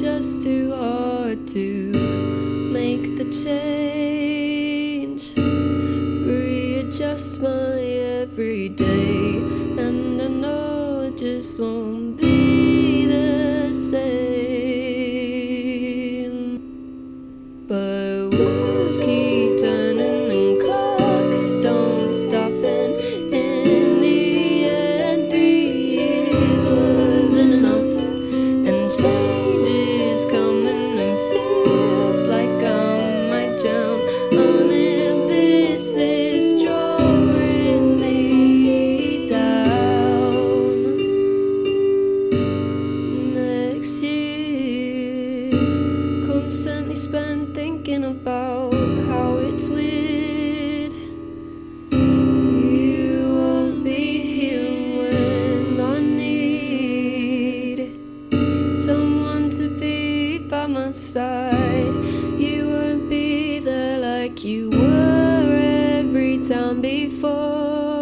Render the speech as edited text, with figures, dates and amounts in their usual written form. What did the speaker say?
just too hard to make the change. Readjust my everyday, and I know it just won't be the same. But wheels keep turning and clocks don't stop, and in the end 3 years wasn't enough, and change is coming and feels like I might drown. An abyss is drawing me down. Next year constantly spent thinking about how it's weird you won't be here when I need someone to be by my side. You won't be there like you were every time before.